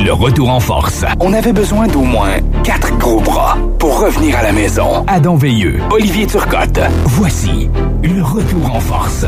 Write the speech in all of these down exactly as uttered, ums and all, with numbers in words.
Le retour en force. On avait besoin d'au moins quatre gros bras pour revenir à la maison. Adam Veilleux, Olivier Turcotte. Voici le retour en force.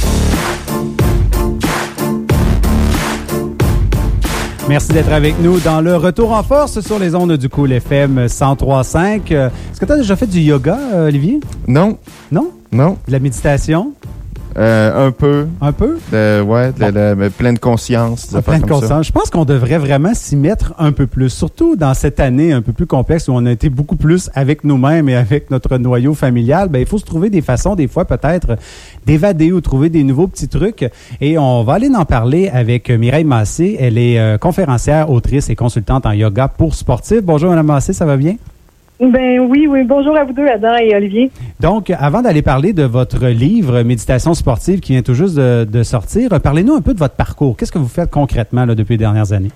Merci d'être avec nous dans le Retour en force sur les ondes du Cool F M cent trois virgule cinq. Est-ce que tu as déjà fait du yoga, Olivier? Non. Non? Non. De la méditation? Euh, un peu. Un peu? De, ouais, de, bon. de, de, plein de conscience. De plein de conscience. Ça. Je pense qu'on devrait vraiment s'y mettre un peu plus, surtout dans cette année un peu plus complexe où on a été beaucoup plus avec nous-mêmes et avec notre noyau familial. Ben, il faut se trouver des façons, des fois peut-être, d'évader ou trouver des nouveaux petits trucs. Et on va aller en parler avec Mireille Massé. Elle est euh, conférencière, autrice et consultante en yoga pour sportifs. Bonjour, Mme Massé, ça va bien? Ben oui, oui. Bonjour à vous deux, Adam et Olivier. Donc, avant d'aller parler de votre livre « Méditation sportive » qui vient tout juste de, de sortir, parlez-nous un peu de votre parcours. Qu'est-ce que vous faites concrètement là, depuis les dernières années?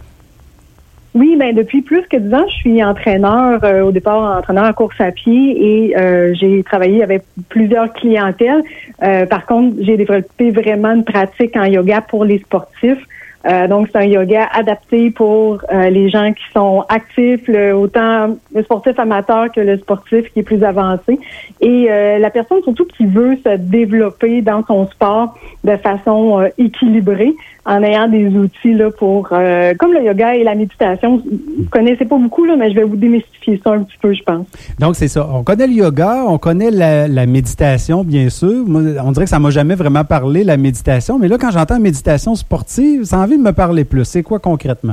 Oui, ben depuis plus que dix ans, je suis entraîneur, euh, au départ entraîneur en course à pied et euh, j'ai travaillé avec plusieurs clientèles. Euh, par contre, j'ai développé vraiment une pratique en yoga pour les sportifs. Euh, donc, c'est un yoga adapté pour euh, les gens qui sont actifs, le, autant le sportif amateur que le sportif qui est plus avancé. Et euh, la personne surtout qui veut se développer dans son sport de façon euh, équilibrée, en ayant des outils là pour, euh, comme le yoga et la méditation. Vous connaissez pas beaucoup, là, mais je vais vous démystifier ça un petit peu, je pense. Donc, c'est ça. On connaît le yoga, on connaît la, la méditation, bien sûr. Moi, on dirait que ça m'a jamais vraiment parlé, la méditation. Mais là, quand j'entends méditation sportive, ça a envie de me parler plus. C'est quoi concrètement?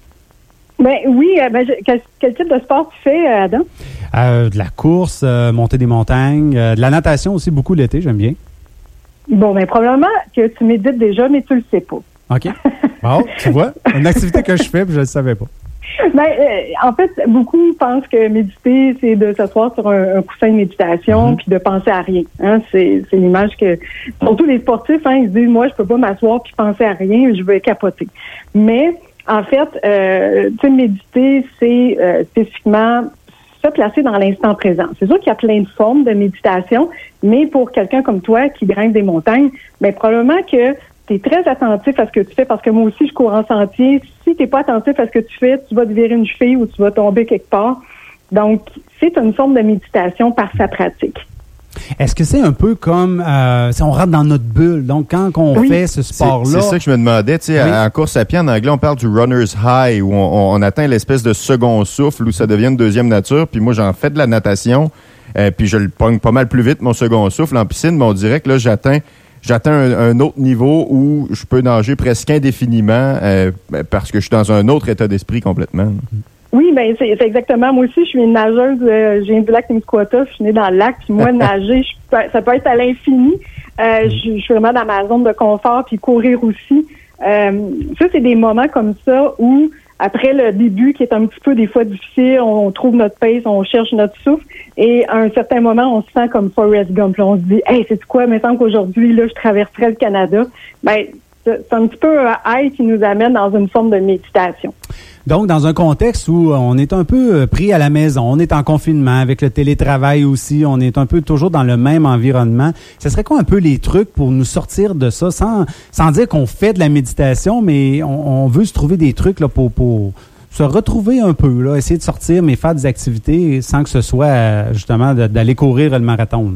Ben oui, euh, ben, je, quel, quel type de sport tu fais, Adam? Euh, de la course, euh, monter des montagnes, euh, de la natation aussi, beaucoup l'été, j'aime bien. Bon, ben probablement que tu médites déjà, mais tu le sais pas. OK. Bon, tu vois, une activité que je fais, puis je ne le savais pas. Ben, euh, en fait, beaucoup pensent que méditer, c'est de s'asseoir sur un, un coussin de méditation mm-hmm. puis de penser à rien. Hein? C'est, c'est l'image que... Surtout les sportifs, hein, ils se disent, moi, je peux pas m'asseoir puis penser à rien, je veux capoter. Mais, en fait, euh, tu sais, méditer, c'est euh, spécifiquement se placer dans l'instant présent. C'est sûr qu'il y a plein de formes de méditation, mais pour quelqu'un comme toi qui grimpe des montagnes, ben probablement que tu es très attentif à ce que tu fais, parce que moi aussi, je cours en sentier. Si tu n'es pas attentif à ce que tu fais, tu vas te virer une cheville ou tu vas tomber quelque part. Donc, c'est une forme de méditation par sa pratique. Est-ce que c'est un peu comme euh, si on rentre dans notre bulle? Donc, quand on oui. fait ce sport-là... C'est, c'est ça que je me demandais. Tu sais, oui. En course à pied, en anglais, on parle du runner's high, où on, on atteint l'espèce de second souffle, où ça devient une deuxième nature. Puis moi, j'en fais de la natation, euh, puis je le pogne pas mal plus vite, mon second souffle en piscine, mais on dirait que là, j'atteins... J'atteins un, un autre niveau où je peux nager presque indéfiniment euh, parce que je suis dans un autre état d'esprit complètement. Oui, ben c'est, c'est exactement. Moi aussi, je suis une nageuse. Euh, je viens du lac Témiscouata, je suis née dans le lac. Puis moi, nager, je, ça peut être à l'infini. Euh, je, je suis vraiment dans ma zone de confort, puis courir aussi. Euh, ça, c'est des moments comme ça où, après le début qui est un petit peu des fois difficile, on, on trouve notre pace, on cherche notre souffle. Et à un certain moment, on se sent comme Forrest Gump. Là, on se dit, hey, c'est quoi, il me semble qu'aujourd'hui, là, je traverserai le Canada. Ben, c'est, c'est un petit peu un high qui nous amène dans une forme de méditation. Donc, dans un contexte où on est un peu pris à la maison, on est en confinement avec le télétravail aussi, on est un peu toujours dans le même environnement, ce serait quoi un peu les trucs pour nous sortir de ça, sans, sans dire qu'on fait de la méditation, mais on, on veut se trouver des trucs là, pour... pour se retrouver un peu, là, essayer de sortir, mais faire des activités sans que ce soit, justement, de, d'aller courir le marathon.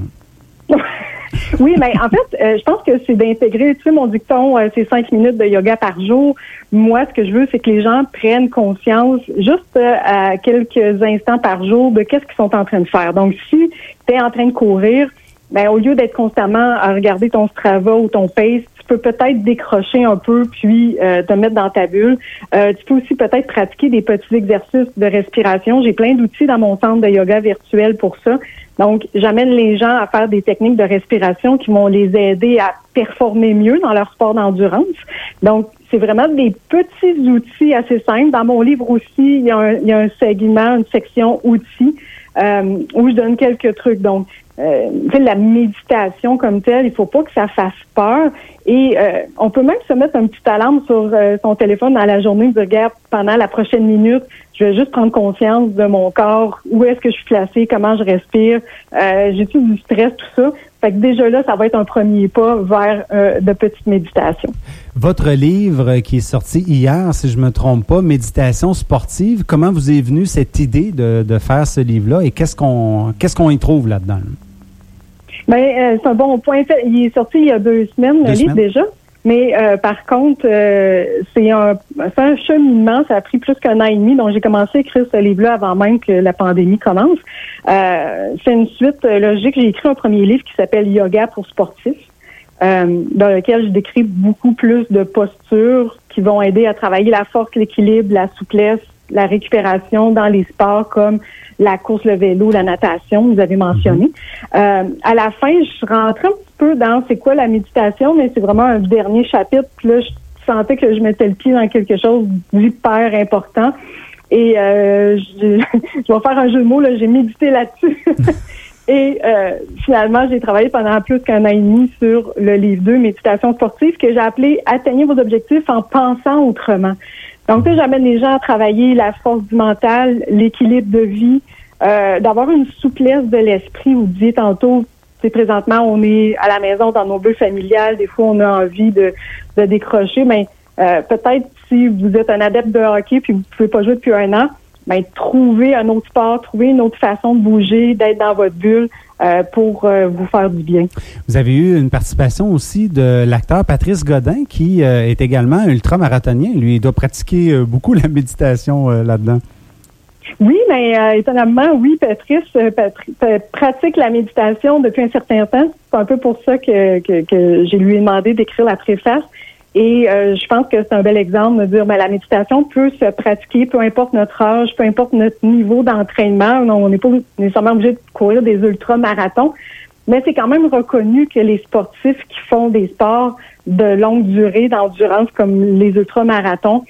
Oui, mais en fait, euh, je pense que c'est d'intégrer, tu sais, mon dicton, euh, c'est cinq minutes de yoga par jour. Moi, ce que je veux, c'est que les gens prennent conscience, juste euh, à quelques instants par jour, de qu'est-ce qu'ils sont en train de faire. Donc, si tu es en train de courir, ben au lieu d'être constamment à regarder ton Strava ou ton Pace, tu peux peut-être décrocher un peu puis euh, te mettre dans ta bulle. Euh, tu peux aussi peut-être pratiquer des petits exercices de respiration. J'ai plein d'outils dans mon centre de yoga virtuel pour ça. Donc, j'amène les gens à faire des techniques de respiration qui vont les aider à performer mieux dans leur sport d'endurance. Donc, c'est vraiment des petits outils assez simples. Dans mon livre aussi, il y a un, il y a un segment, une section outils euh, où je donne quelques trucs. Donc, Euh, la méditation comme telle, il faut pas que ça fasse peur. Et euh, on peut même se mettre un petit alarme sur euh, son téléphone dans la journée, de regarde pendant la prochaine minute, je vais juste prendre conscience de mon corps, où est-ce que je suis placée, comment je respire, euh, j'ai-tu du stress, tout ça. Fait que déjà là, ça va être un premier pas vers euh, de petites méditations. Votre livre qui est sorti hier, si je me trompe pas, Méditation sportive, comment vous est venue cette idée de, de faire ce livre-là et qu'est-ce qu'on qu'est-ce qu'on y trouve là-dedans? Ben, euh, c'est un bon point. Il est sorti il y a deux semaines, deux le livre déjà. Mais euh, par contre, euh, c'est un, c'est un cheminement. Ça a pris plus qu'un an et demi. Donc, j'ai commencé à écrire ce livre-là avant même que la pandémie commence. Euh, c'est une suite logique. J'ai écrit un premier livre qui s'appelle Yoga pour sportifs, euh, dans lequel je décris beaucoup plus de postures qui vont aider à travailler la force, l'équilibre, la souplesse, la récupération dans les sports comme la course, le vélo, la natation, vous avez mentionné. Euh, à la fin, je suis rentrée un petit peu dans c'est quoi la méditation, mais c'est vraiment un dernier chapitre. Puis là, je sentais que je mettais le pied dans quelque chose d'hyper important. Et euh, je, je vais faire un jeu de mots, là, j'ai médité là-dessus. Et euh, finalement, j'ai travaillé pendant plus qu'un an et demi sur le livre deux, Méditation sportive, que j'ai appelé « Atteignez vos objectifs en pensant autrement ». Donc, tu sais, j'amène les gens à travailler la force du mental, l'équilibre de vie, euh, d'avoir une souplesse de l'esprit. Vous disiez tantôt, c'est présentement, on est à la maison dans nos bulles familiales. Des fois, on a envie de, de décrocher. Mais euh, peut-être si vous êtes un adepte de hockey puis vous pouvez pas jouer depuis un an, ben trouvez un autre sport, trouvez une autre façon de bouger, d'être dans votre bulle euh, pour euh, vous faire du bien. Vous avez eu une participation aussi de l'acteur Patrice Godin qui euh, est également ultramarathonien. Lui, il doit pratiquer euh, beaucoup la méditation euh, là-dedans. Oui, mais euh, étonnamment, oui, Patrice euh, Patri- euh, pratique la méditation depuis un certain temps. C'est un peu pour ça que, que, que j'ai lui demandé d'écrire la préface. Et euh, je pense que c'est un bel exemple de dire ben, la méditation peut se pratiquer, peu importe notre âge, peu importe notre niveau d'entraînement. Non, on n'est pas nécessairement obligé de courir des ultramarathons, mais c'est quand même reconnu que les sportifs qui font des sports de longue durée, d'endurance comme les ultramarathons,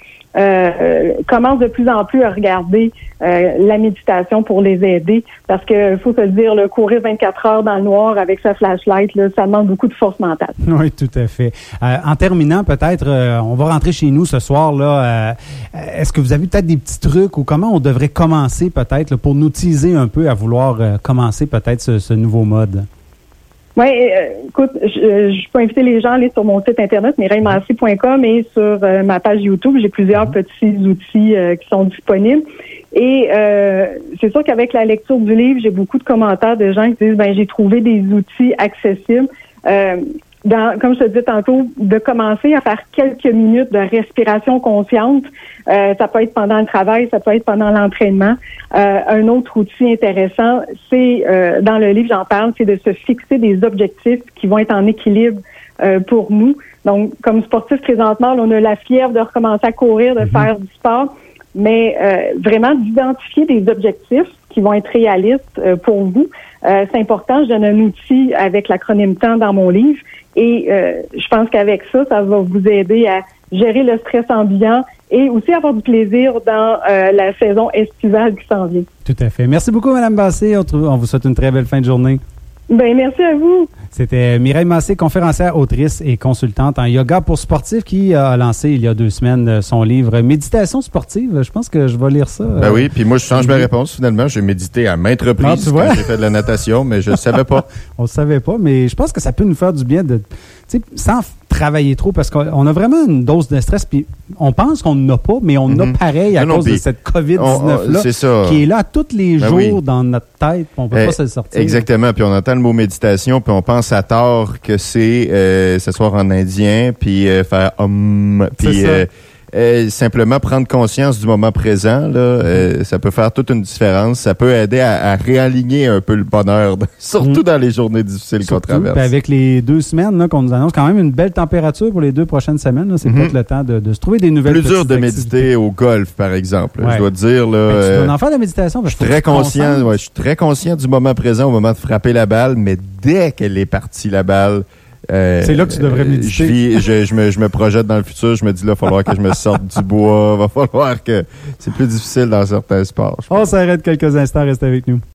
euh, commencent de plus en plus à regarder euh, la méditation pour les aider. Parce que faut se le dire, là, courir vingt-quatre heures dans le noir avec sa flashlight, là, ça demande beaucoup de force mentale. Oui, tout à fait. Euh, en terminant, peut-être, euh, on va rentrer chez nous ce soir. Là. Euh, est-ce que vous avez peut-être des petits trucs ou comment on devrait commencer peut-être là, pour nous teaser un peu à vouloir euh, commencer peut-être ce, ce nouveau mode? Oui, euh, écoute, je, je peux inviter les gens à aller sur mon site internet mireille massé point com et sur euh, ma page YouTube. J'ai plusieurs mmh. petits outils euh, qui sont disponibles. Et euh, c'est sûr qu'avec la lecture du livre, j'ai beaucoup de commentaires de gens qui disent ben j'ai trouvé des outils accessibles. Euh, dans, comme je te disais tantôt, de commencer à faire quelques minutes de respiration consciente. Euh, ça peut être pendant le travail, ça peut être pendant l'entraînement. Euh, un autre outil intéressant, c'est, euh, dans le livre, j'en parle, c'est de se fixer des objectifs qui vont être en équilibre euh, pour nous. Donc, comme sportif présentement, là, on a la fièvre de recommencer à courir, de mm-hmm. faire du sport, mais euh, vraiment d'identifier des objectifs qui vont être réalistes euh, pour vous. Euh, c'est important, je donne un outil avec l'acronyme TEMP dans mon livre et euh, je pense qu'avec ça, ça va vous aider à gérer le stress ambiant et aussi avoir du plaisir dans euh, la saison estivale qui s'en vient. Tout à fait. Merci beaucoup, Mme Massé. On, trouve, on vous souhaite une très belle fin de journée. Ben merci à vous. C'était Mireille Massé, conférencière, autrice et consultante en yoga pour sportifs qui a lancé il y a deux semaines son livre Méditation sportive. Je pense que je vais lire ça. Ben euh, oui, puis moi je change ma réponse finalement. J'ai médité à maintes reprises non, quand j'ai fait de la natation, mais je ne savais pas. On ne savait pas, mais je pense que ça peut nous faire du bien de, tu sais, sans travailler trop parce qu'on a vraiment une dose de stress puis on pense qu'on n'en a pas, mais on en mm-hmm. a pareil à non, cause non, de cette covid dix-neuf-là qui est là tous les ben jours oui. dans notre tête. On ne peut eh, pas se le sortir. Exactement. Puis on entend le mot méditation puis on pense à tort que c'est euh, s'asseoir en indien puis euh, faire hum puis euh, euh, simplement prendre conscience du moment présent là, euh, ça peut faire toute une différence. Ça peut aider à, à réaligner un peu le bonheur, surtout mmh. dans les journées difficiles surtout, qu'on traverse. Avec les deux semaines là, qu'on nous annonce quand même une belle température pour les deux prochaines semaines. Là, c'est mmh. peut-être le temps de, de se trouver des nouvelles. Plus dur de activités. Méditer au golf, par exemple. Ouais. Je dois te dire là. Euh, tu dois en faire de la méditation. Je suis très conscient. Ouais, je suis très conscient du moment présent au moment de frapper la balle, mais dès qu'elle est partie la balle. Euh, c'est là que tu devrais méditer. Je, vis, je, je, me, je me projette dans le futur. Je me dis là, il va falloir que je me sorte du bois. Il va falloir que c'est plus difficile dans certains sports. On s'arrête quelques instants. Reste avec nous.